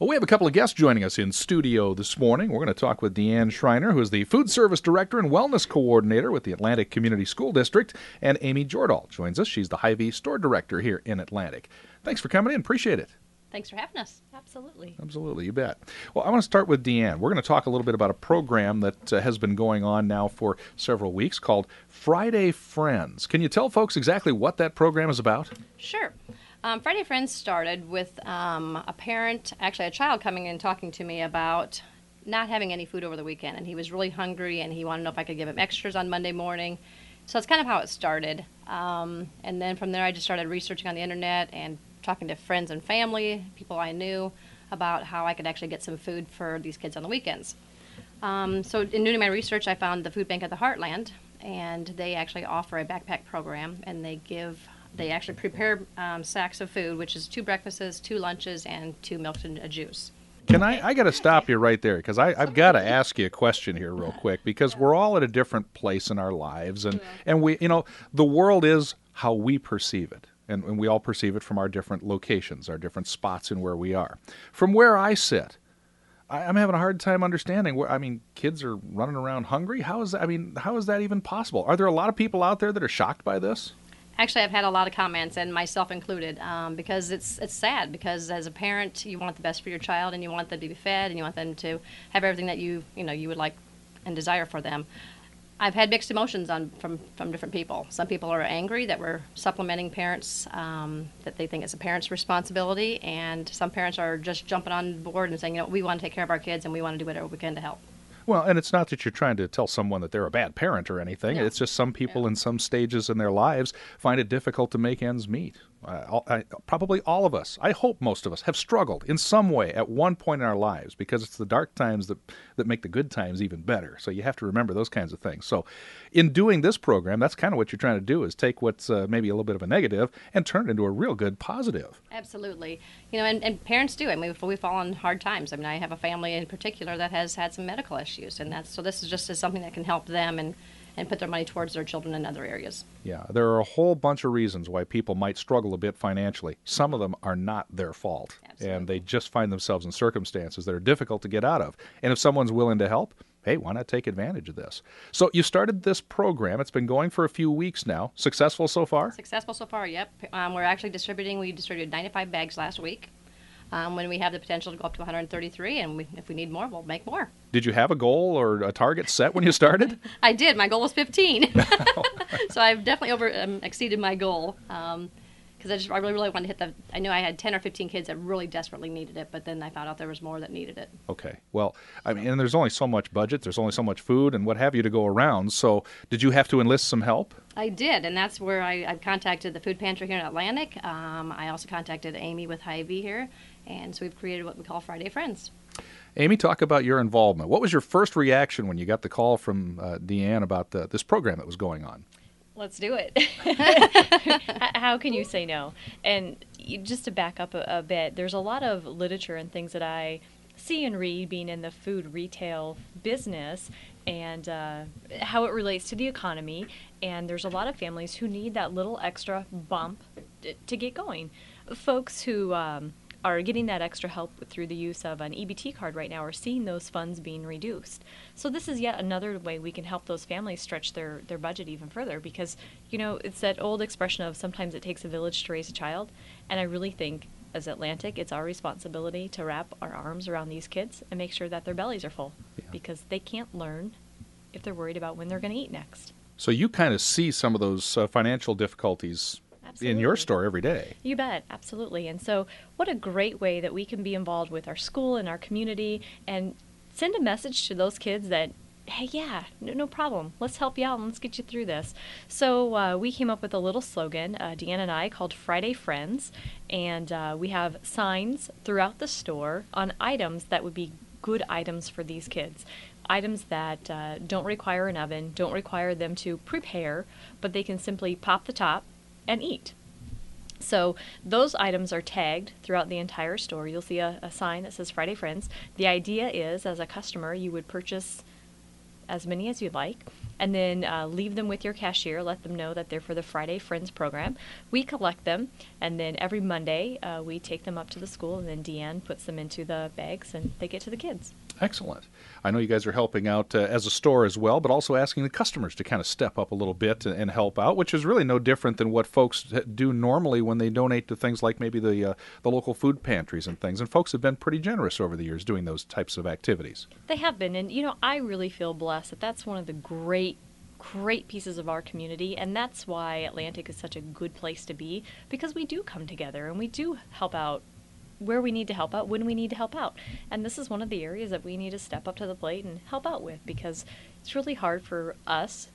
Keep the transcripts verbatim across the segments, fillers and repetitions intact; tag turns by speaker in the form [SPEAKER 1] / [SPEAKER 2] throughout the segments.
[SPEAKER 1] Well, we have a couple of guests joining us in studio this morning. We're going to talk with Deanne Schreiner, who is the Food Service Director and Wellness Coordinator with the Atlantic Community School District, and Amy Jordahl joins us. She's the Hy-Vee Store Director here in Atlantic. Thanks for coming in. Appreciate it.
[SPEAKER 2] Thanks for having us. Absolutely.
[SPEAKER 1] Absolutely, you bet. Well, I want to start with Deanne. We're going to talk a little bit about a program that uh, has been going on now for several weeks called Friday Friends. Can you tell folks exactly what that program is about?
[SPEAKER 2] Sure. Um, Friday Friends started with um, a parent, actually a child, coming in and talking to me about not having any food over the weekend. And he was really hungry, and he wanted to know if I could give him extras on Monday morning. So that's kind of how it started. Um, and then from there, I just started researching on the internet and talking to friends and family, people I knew, about how I could actually get some food for these kids on the weekends. Um, so in doing my research, I found the Food Bank of the Heartland, and they actually offer a backpack program, and they give, they actually prepare um, sacks of food, which is two breakfasts, two lunches, and two milks and a juice.
[SPEAKER 1] Can I, I got to stop you right there, because I've got to ask you a question here real quick, because we're all at a different place in our lives, and, and we, you know, the world is how we perceive it. And, and we all perceive it from our different locations, our different spots in where we are. From where I sit, I, I'm having a hard time understanding where, I mean, kids are running around hungry. How is that, I mean, how is that even possible? Are there a lot of people out there that are shocked by this?
[SPEAKER 2] Actually, I've had a lot of comments, and myself included, um, because it's it's sad, because as a parent, you want the best for your child, and you want them to be fed, and you want them to have everything that you, you know, you would like and desire for them. I've had mixed emotions on from, from different people. Some people are angry that we're supplementing parents, um, that they think it's a parent's responsibility, and some parents are just jumping on board and saying, you know, we want to take care of our kids and we want to do whatever we can to help.
[SPEAKER 1] Well, and it's not that you're trying to tell someone that they're a bad parent or anything.
[SPEAKER 2] No.
[SPEAKER 1] It's just some people
[SPEAKER 2] No.
[SPEAKER 1] in some stages in their lives find it difficult to make ends meet. Uh, I, probably all of us, I hope most of us, have struggled in some way at one point in our lives, because it's the dark times that, that make the good times even better. So you have to remember those kinds of things. So in doing this program, that's kind of what you're trying to do, is take what's uh, maybe a little bit of a negative and turn it into a real good positive.
[SPEAKER 2] Absolutely. You know, and, and parents do. I mean, we fall on hard times. I mean, I have a family in particular that has had some medical issues, and that's so this is just is something that can help them and, and put their money towards their children in other areas.
[SPEAKER 1] Yeah, there are a whole bunch of reasons why people might struggle a bit financially. Some of them are not their fault,
[SPEAKER 2] Absolutely.
[SPEAKER 1] And they just find themselves in circumstances that are difficult to get out of. And if someone's willing to help, hey, why not take advantage of this? So you started this program. It's been going for a few weeks now. Successful so far?
[SPEAKER 2] Successful so far, yep. Um, we're actually distributing, we distributed ninety-five bags last week. Um, when we have the potential to go up to one hundred thirty-three, and we, if we need more, we'll make more.
[SPEAKER 1] Did you have a goal or a target set when you started?
[SPEAKER 2] I did. My goal was fifteen. So I've definitely over um, exceeded my goal. Um, because I just I really really wanted to hit the. I knew I had ten or fifteen kids that really desperately needed it, but then I found out there was more that needed it.
[SPEAKER 1] Okay. Well, I mean, and there's only so much budget, there's only so much food and what have you to go around. So did you have to enlist some help?
[SPEAKER 2] I did, and that's where I, I contacted the food pantry here in Atlantic. Um, I also contacted Amy with Hy-Vee here, and so we've created what we call Friday Friends.
[SPEAKER 1] Amy, talk about your involvement. What was your first reaction when you got the call from uh, Deanne about the, this program that was going on?
[SPEAKER 3] Let's do it. How can you say no? And you, just to back up a, a bit, there's a lot of literature and things that I see and read being in the food retail business, and uh, how it relates to the economy. And there's a lot of families who need that little extra bump t- to get going. Folks who um, are getting that extra help through the use of an E B T card right now are seeing those funds being reduced. So this is yet another way we can help those families stretch their, their budget even further, because, you know, it's that old expression of sometimes it takes a village to raise a child. And I really think as Atlantic, it's our responsibility to wrap our arms around these kids and make sure that their bellies are full, yeah. because they can't learn if they're worried about when they're going to eat next.
[SPEAKER 1] So you kind of see some of those uh, financial difficulties Absolutely. In your store every day.
[SPEAKER 3] You bet, absolutely. And so what a great way that we can be involved with our school and our community and send a message to those kids that, hey, yeah, no, no problem. Let's help you out and let's get you through this. So uh, we came up with a little slogan, uh, Deanne and I, called Friday Friends. And uh, we have signs throughout the store on items that would be good items for these kids. Items that uh, don't require an oven, don't require them to prepare, but they can simply pop the top and eat. So those items are tagged throughout the entire store. You'll see a, a sign that says Friday Friends. The idea is, as a customer, you would purchase as many as you'd like, and then uh, leave them with your cashier. Let them know that they're for the Friday Friends program. We collect them, and then every Monday uh, we take them up to the school, and then Deanne puts them into the bags, and they get to the kids.
[SPEAKER 1] Excellent. I know you guys are helping out uh, as a store as well, but also asking the customers to kind of step up a little bit and, and help out, which is really no different than what folks do normally when they donate to things like maybe the uh, the local food pantries and things. And folks have been pretty generous over the years doing those types of activities.
[SPEAKER 3] They have been, and you know, I really feel blessed that that's one of the great great pieces of our community, and that's why Atlantic is such a good place to be, because we do come together and we do help out where we need to help out, when we need to help out. And this is one of the areas that we need to step up to the plate and help out with, because it's really hard for us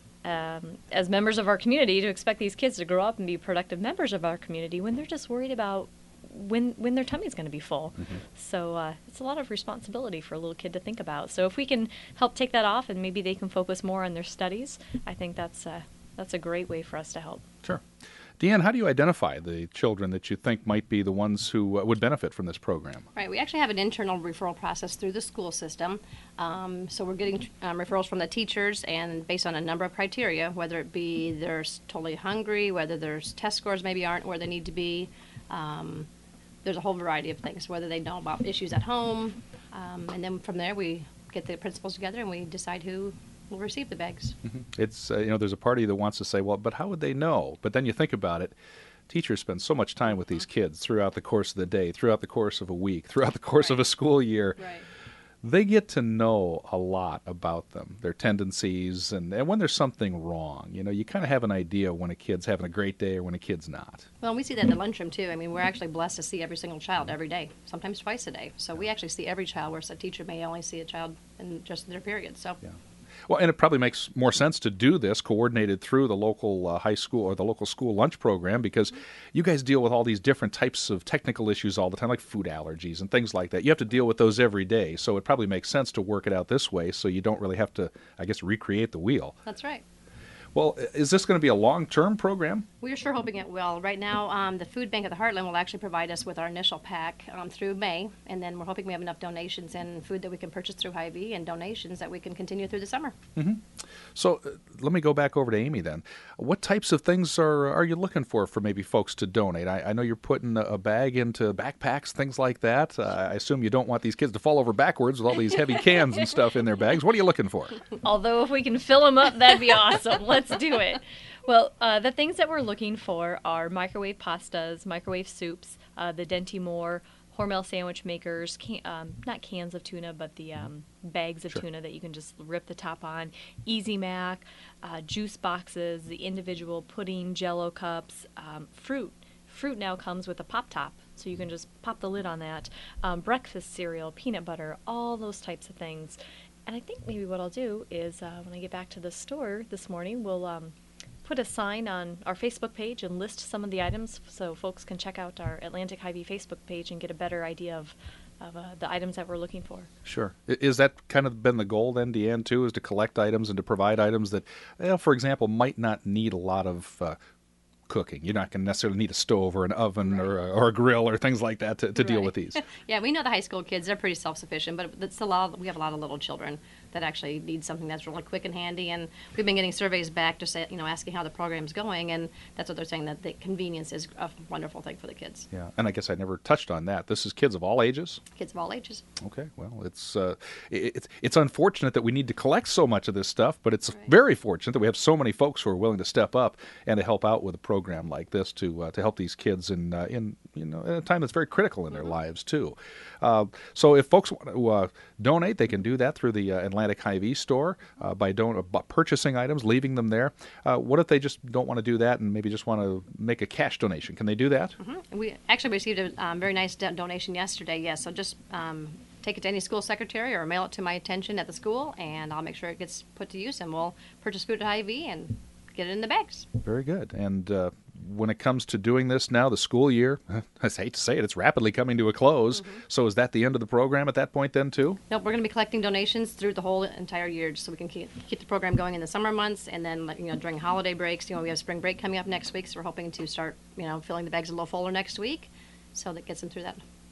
[SPEAKER 3] um, as members of our community to expect these kids to grow up and be productive members of our community when they're just worried about when when their tummy's going to be full. Mm-hmm. So uh, it's a lot of responsibility for a little kid to think about. So if we can help take that off and maybe they can focus more on their studies, I think that's uh, that's a great way for us to help.
[SPEAKER 1] Sure. Deanne, how do you identify the children that you think might be the ones who uh, would benefit from this program?
[SPEAKER 2] Right. We actually have an internal referral process through the school system. Um, so we're getting um, referrals from the teachers, and based on a number of criteria, whether it be they're totally hungry, whether their test scores maybe aren't where they need to be. Um, there's a whole variety of things, whether they know about issues at home. Um, and then from there, we get the principals together and we decide who will receive the bags.
[SPEAKER 1] Mm-hmm. It's, uh, you know, there's a party that wants to say, well, but how would they know? But then you think about it. Teachers spend so much time with these kids throughout the course of the day, throughout the course of a week, throughout the course
[SPEAKER 2] Right.
[SPEAKER 1] of a school year.
[SPEAKER 2] Right.
[SPEAKER 1] They get to know a lot about them, their tendencies, and, and when there's something wrong. You know, you kind of have an idea when a kid's having a great day or when a kid's not.
[SPEAKER 2] Well, we see that in the lunchroom, too. I mean, we're actually blessed to see every single child every day, sometimes twice a day. So we actually see every child, whereas a teacher may only see a child in just their period. So.
[SPEAKER 1] Yeah. Well, and it probably makes more sense to do this coordinated through the local uh, high school or the local school lunch program, because you guys deal with all these different types of technical issues all the time, like food allergies and things like that. You have to deal with those every day, so it probably makes sense to work it out this way so you don't really have to, I guess, recreate the wheel.
[SPEAKER 2] That's right.
[SPEAKER 1] Well, is this going to be a long-term program?
[SPEAKER 2] We're sure hoping it will. Right now, um, the Food Bank of the Heartland will actually provide us with our initial pack um, through May, and then we're hoping we have enough donations and food that we can purchase through Hy-Vee and donations that we can continue through the summer.
[SPEAKER 1] Mm-hmm. So uh, let me go back over to Amy then. What types of things are are you looking for for maybe folks to donate? I, I know you're putting a bag into backpacks, things like that. Uh, I assume you don't want these kids to fall over backwards with all these heavy cans and stuff in their bags. What are you looking for?
[SPEAKER 3] Although if we can fill them up, that'd be awesome. Let's do it. Well, uh, the things that we're looking for are microwave pastas, microwave soups, uh, the Denti Moore, Hormel sandwich makers, can, um, not cans of tuna, but the um, bags of
[SPEAKER 1] Sure.
[SPEAKER 3] tuna that you can just rip the top on, Easy Mac, uh, juice boxes, the individual pudding, Jello cups, um, fruit. Fruit now comes with a pop top, so you can just pop the lid on that. Um, breakfast cereal, peanut butter, all those types of things. And I think maybe what I'll do is uh, when I get back to the store this morning, we'll um, put a sign on our Facebook page and list some of the items so folks can check out our Atlantic Hy-Vee Facebook page and get a better idea of, of uh, the items that we're looking for.
[SPEAKER 1] Sure. I- Is that kind of been the goal then, Deanne, too, is to collect items and to provide items that, well, for example, might not need a lot of uh, cooking? You're not going to necessarily need a stove or an oven or, a, or a grill or things like that to, to deal
[SPEAKER 2] Right.
[SPEAKER 1] with these.
[SPEAKER 2] Yeah, we know the high school kids, they're pretty self-sufficient, but it's a lot, we have a lot of little children that actually need something that's really quick and handy, and we've been getting surveys back to say, you know, asking how the program's going, and that's what they're saying, that the convenience is a wonderful thing for the kids.
[SPEAKER 1] Yeah, and I guess I never touched on that. This is kids of all ages?
[SPEAKER 2] Kids of all ages.
[SPEAKER 1] Okay, well, it's uh, it- it's it's unfortunate that we need to collect so much of this stuff, but it's
[SPEAKER 2] Right.
[SPEAKER 1] very fortunate that we have so many folks who are willing to step up and to help out with a program like this to uh, to help these kids in uh, in you know in a time that's very critical in their lives too. Uh, so if folks want to uh, donate, they can do that through the uh, Atlantic Hy-Vee store uh, by don- uh, by purchasing items, leaving them there. Uh, what if they just don't want to do that and maybe just want to make a cash donation? Can they do that?
[SPEAKER 2] Mm-hmm. We actually received a um, very nice do- donation yesterday, yes, so just um, take it to any school secretary or mail it to my attention at the school, and I'll make sure it gets put to use, and we'll purchase food at Hy-Vee and get it in the bags.
[SPEAKER 1] Very good. And uh, when it comes to doing this now, the school year, I hate to say it, it's rapidly coming to a close.
[SPEAKER 2] Mm-hmm.
[SPEAKER 1] So is that the end of the program at that point then, too?
[SPEAKER 2] Nope, we're going to be collecting donations through the whole entire year, just so we can keep, keep the program going in the summer months, and then, like, you know, during holiday breaks. You know, we have spring break coming up next week, so we're hoping to start, you know, filling the bags a little fuller next week, so that gets them through that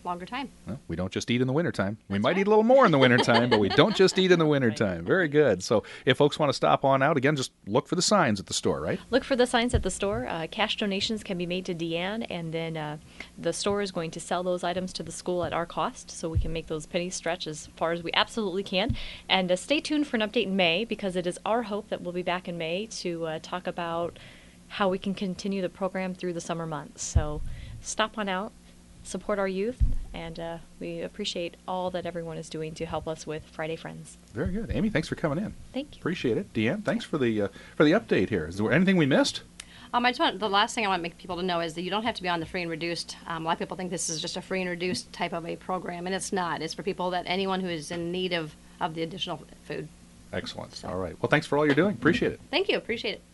[SPEAKER 2] longer time.
[SPEAKER 1] Well, we don't just eat in the wintertime. We might eat a little more in the wintertime, but we don't just eat in the wintertime. Very good. So if folks want to stop on out, again, just look for the signs at the store, right?
[SPEAKER 3] Look for the signs at the store. Uh, cash donations can be made to Deanne, and then uh, the store is going to sell those items to the school at our cost, so we can make those pennies stretch as far as we absolutely can. And uh, stay tuned for an update in May, because it is our hope that we'll be back in May to uh, talk about how we can continue the program through the summer months. So stop on out, support our youth, and uh, we appreciate all that everyone is doing to help us with Friday Friends.
[SPEAKER 1] Very good. Amy, thanks for coming in.
[SPEAKER 3] Thank you.
[SPEAKER 1] Appreciate it. Deanne, thanks for the uh, for the update here. Is there anything we missed?
[SPEAKER 2] Um, I just want the last thing I want to make people to know is that you don't have to be on the free and reduced. Um, a lot of people think this is just a free and reduced type of a program, and it's not. It's for people that anyone who is in need of, of the additional food.
[SPEAKER 1] Excellent. All right. Well, thanks for all you're doing. Appreciate it.
[SPEAKER 2] Thank you. Appreciate it.